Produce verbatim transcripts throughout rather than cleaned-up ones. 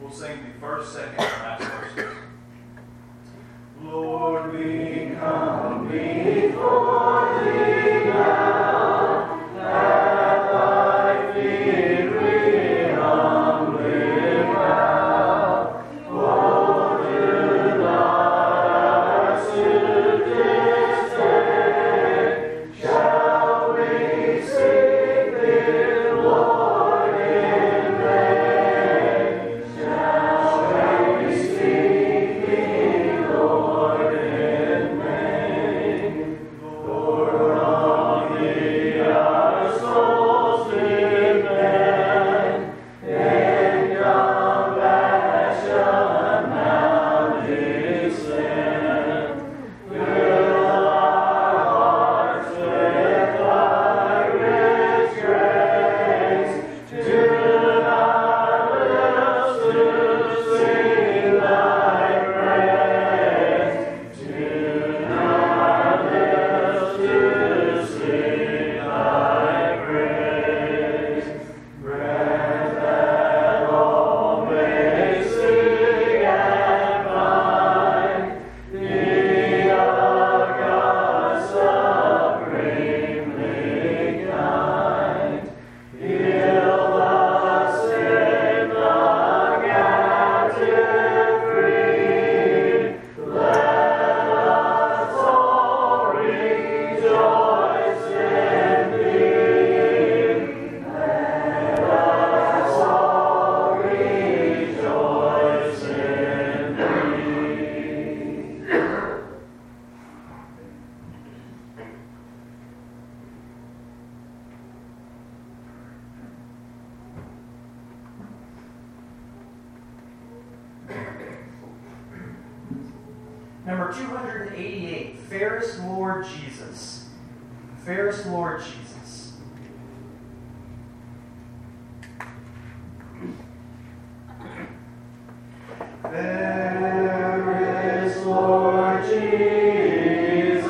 We'll sing the first, second, and last verses. Lord, we come before thee now, at thy feet we humbly bow. Oh, do not ask to this day, shall we seek thee, Lord, in vain? Shall we seek thee, Lord, in vain? For on thee our souls depend, in compassion now descend. Fill our hearts with thy rich grace, tune our lips to sing thy praise, tune our lips to sing thy praise. Grant that all may sing and find thee, a God supremely kind. Heal the sick, the captive free. Let us all rejoice in thee. Let us all rejoice in thee. Number two hundred eighty-eight, Fairest Lord Jesus. Fairest Lord Jesus. Fairest Lord Jesus,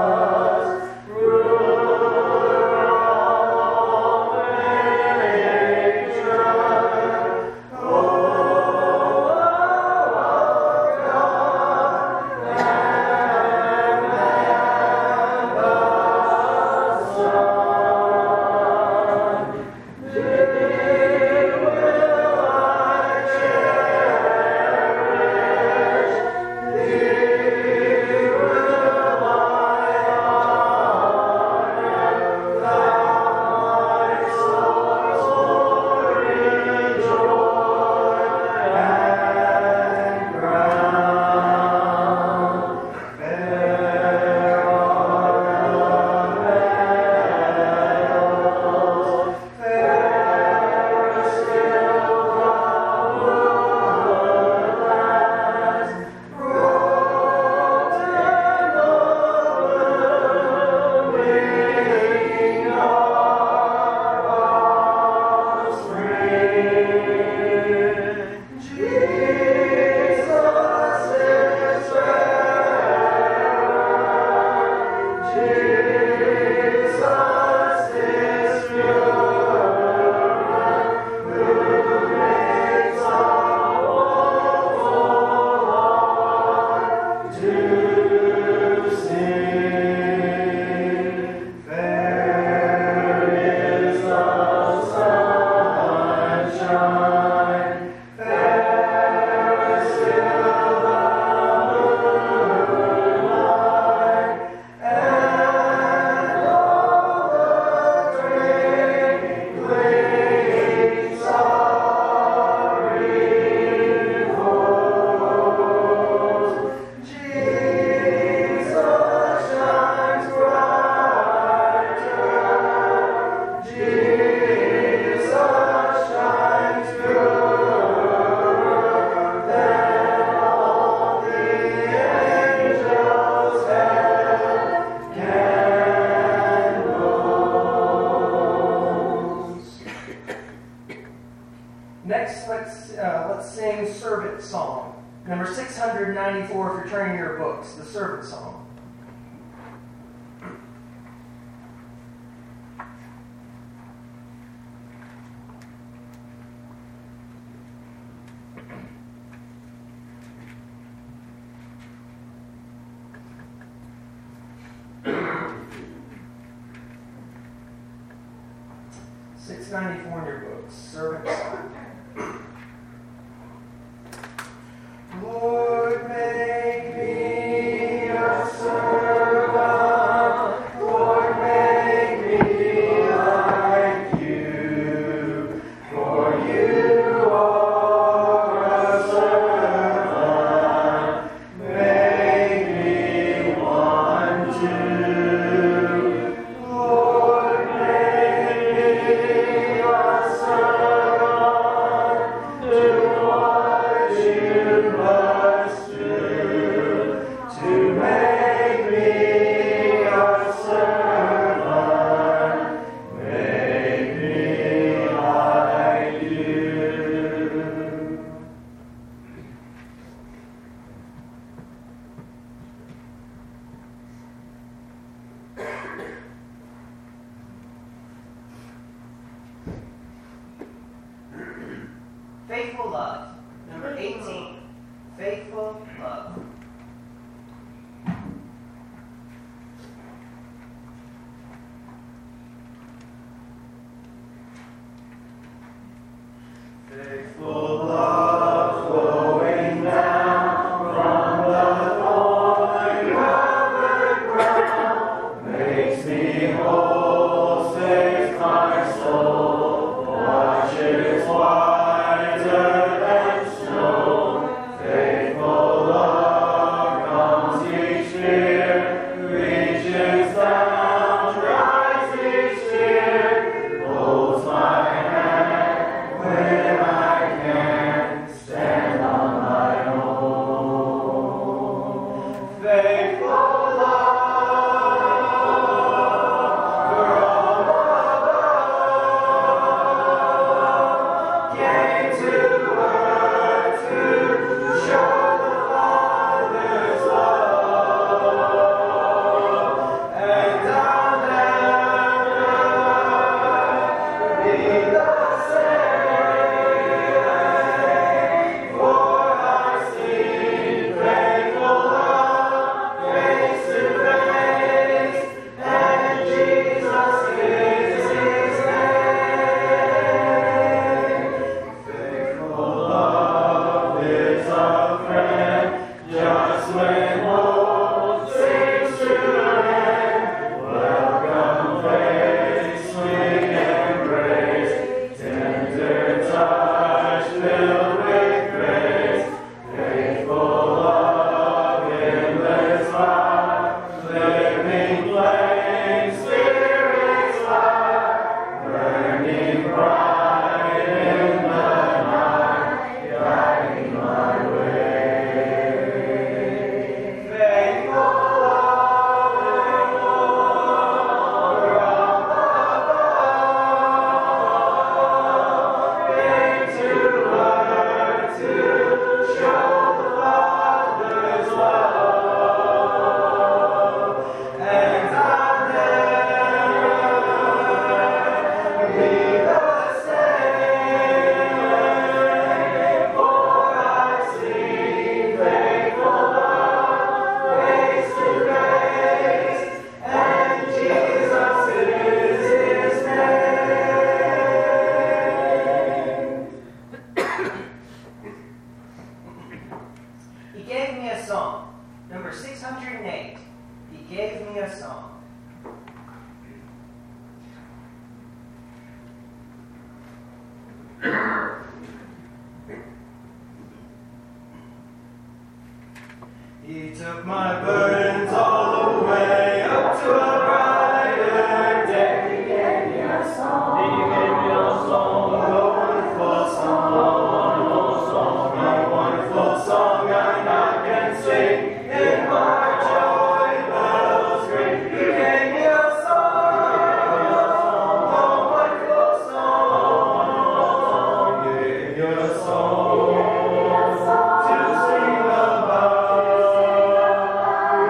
ruler of all nature, O God, and Lamb of Son, thee will I cherish, thee will I honor, thou my soul's glory, joy, and crown. Fair are the meadows, fair still the woodlands, robed in the blooming of offspring. Jesus is fairer, Jesus is purer, who makes our woeful heart to sing. Fair is the sunshine, fair still the moonlight, and all the twinkling starry hosts. Jesus shines brighter, Jesus shines purer than all the angels heaven can boast. Next, let's uh, let's sing Servant Song. Number six hundred ninety-four, if you're turning your books, the Servant Song. six ninety-four in your books. Servant song. Lord, make me a servant. Lord, make me like you. For you are a servant. Make me one too. Lord, make me a servant. Do what you must do to make me a servant. Make me like you. Faithful love. Number eighteen. Faithful love. Faithful love flowing down from the thorny covered ground makes me whole, saves my soul, washes whiter than snow. Faithful love comes each year, reaches down, dries each tear, holds my hand when I can't stand on my own. Faithful love from above came to earth to show the Father's love, and I'll never be the same, for I've seen faithful love face to face, and Jesus is His name. Faithful love is a friend just when hope seems to end. Welcome face, sweet embrace, tender touch filled with grace. Faithful love, endless life, living flame, Spirit's fire, burning bright in the night, guiding my way. Faithful love from above came to earth to show the Father's love, and I'll never be the same, for I've seen faithful love face to face, and Jesus is His name. He gave me a song. Number six hundred eight. He gave me a song. He took my burdens all away up to a brighter day. He gave me a song. He gave me a song, a wonderful song, a wonderful song, a wonderful song I now can sing in my joy bells ring. He gave me a song, a wonderful song, he gave me a song to sing about.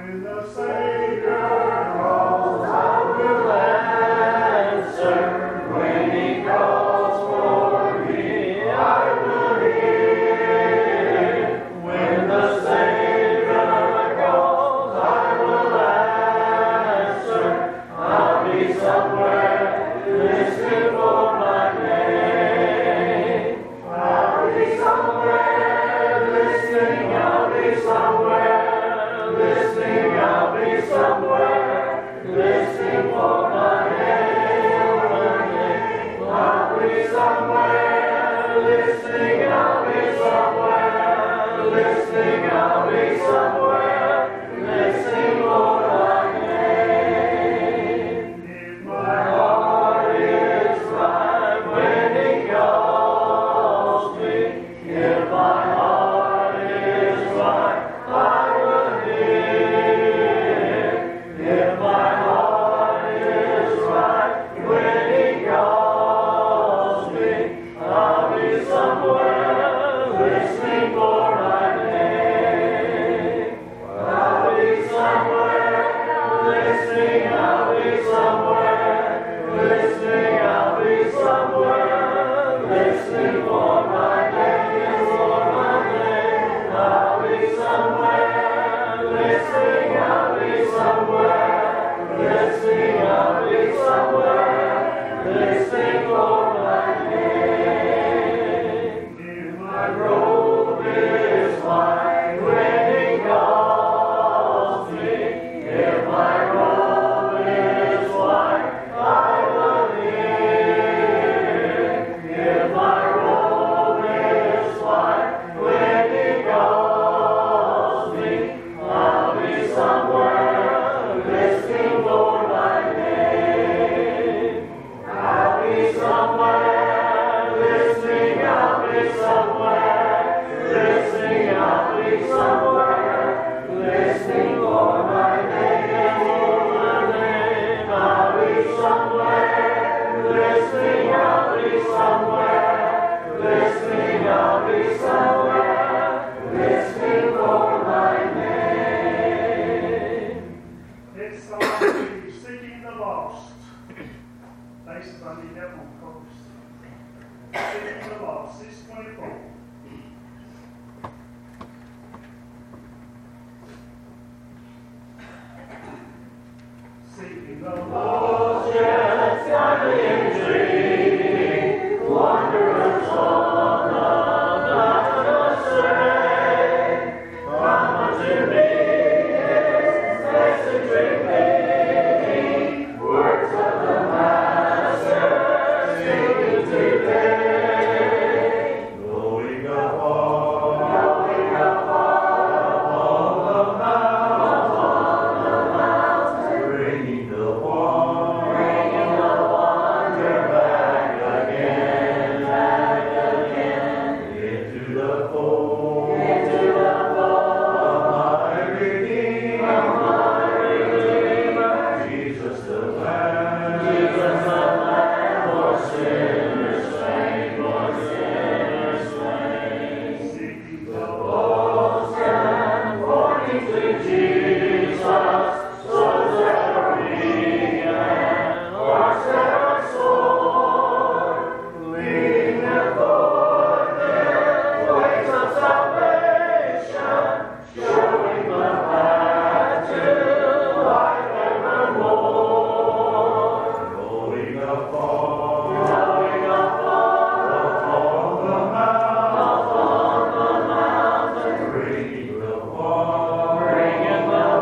Bring in the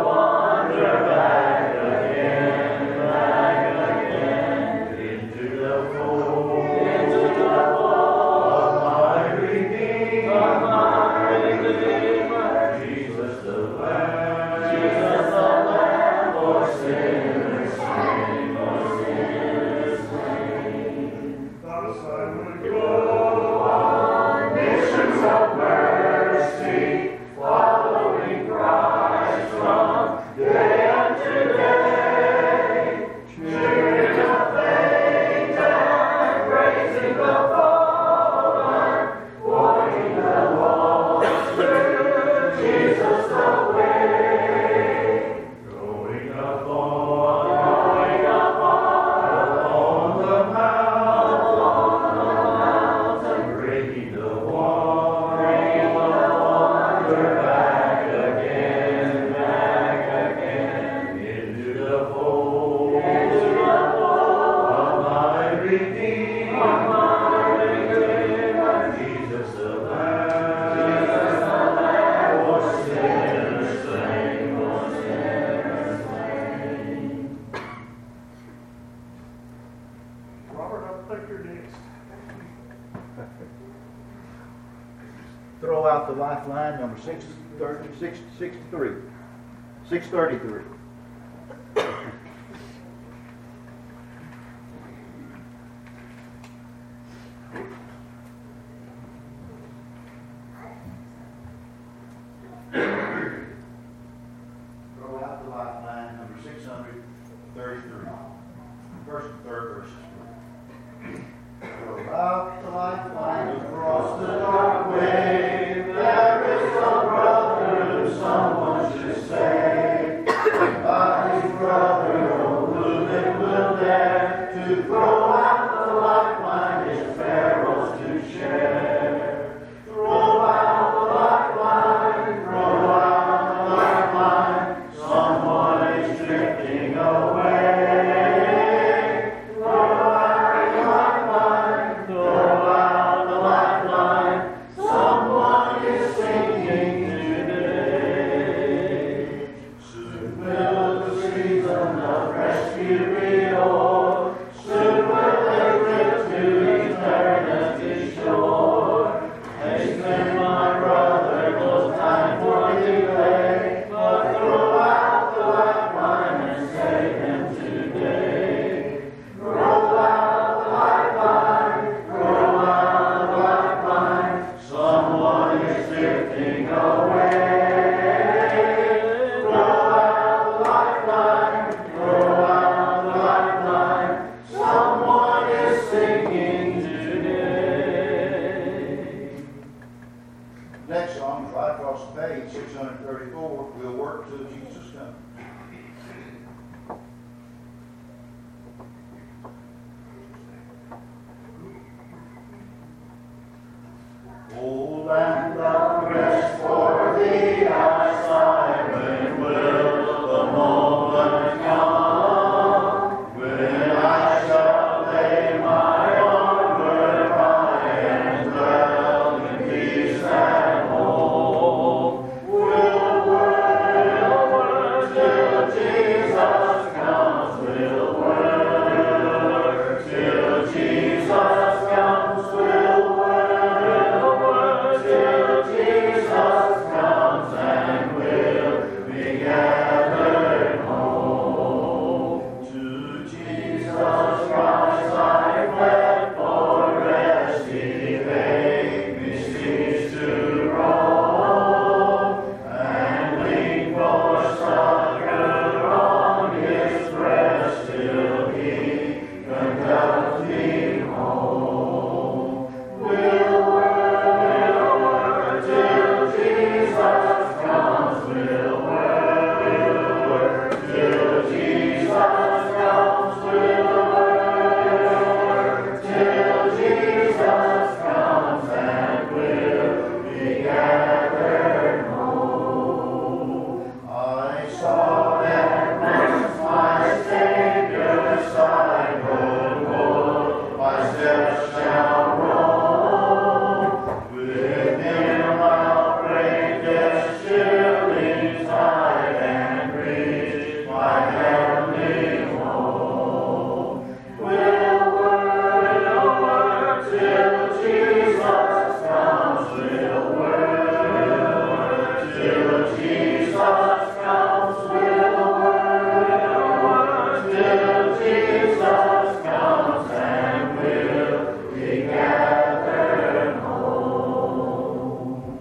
Lifeline number six thirty, six sixty-three. six thirty-three. Throw out the Lifeline number six hundred thirty-three. First and third verses. Throw out the lifeline across the dark way. There is a brother who someone should say. By his brother, oh, who then will dare to throw out the lifeline his perils to share. Throw out the lifeline, throw out the lifeline. Someone is drifting away. Next song is right across the page, six hundred thirty-four. We'll work till Jesus comes. O land of rest for thee, I sigh, when will the moment come, when I shall lay my armor by and dwell in peace and hope. We'll work, work till Jesus comes. We'll work till Jesus comes. We'll work till Jesus comes, and we'll be gathered home. To Jesus Christ I fled for rest. He bade me cease to roam, and lean for succor on his breast till he conduct me home. We'll work till Jesus comes. We'll work, we'll work till Jesus comes. We'll work till Jesus comes, and we'll be gathered home. I saw that once my Savior's side, Lord, Lord, my steps shall roam. With him I'll break death's chilling tide and reach my heavenly home. We'll work, we'll work till Jesus comes. We'll work till Jesus comes. We'll work till Jesus comes, and we'll be gathered home.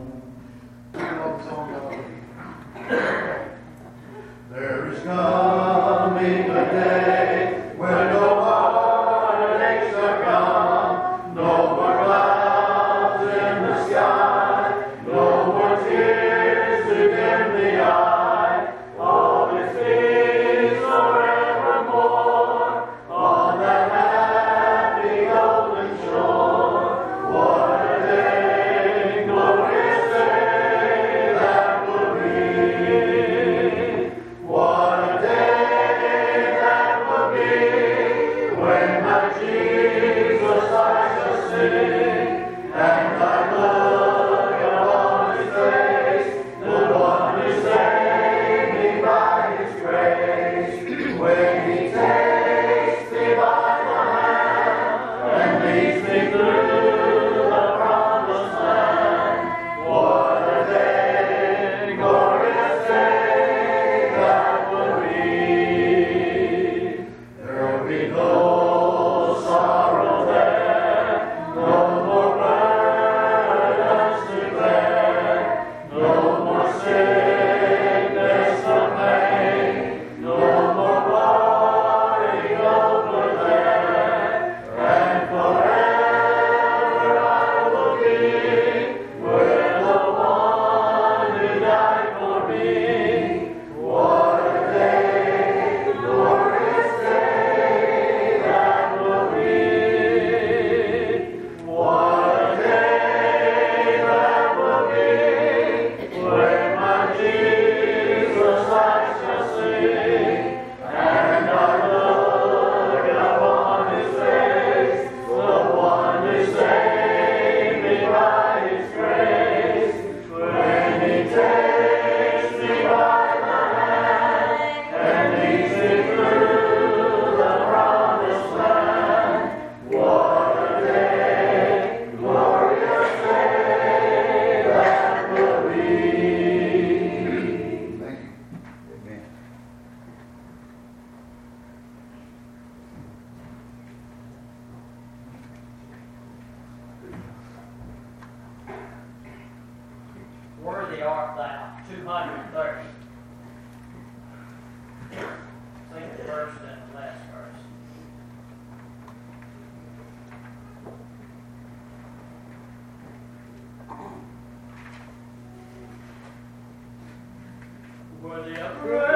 There is coming a day when no heartaches are gone, no more clouds in the sky, no more tears to dim the eye. All is peace forevermore on that happy golden shore. What a day, glorious day that will be. What a day that will be, when my Jesus I shall see, and I look upon his face, the one who saves. For the upright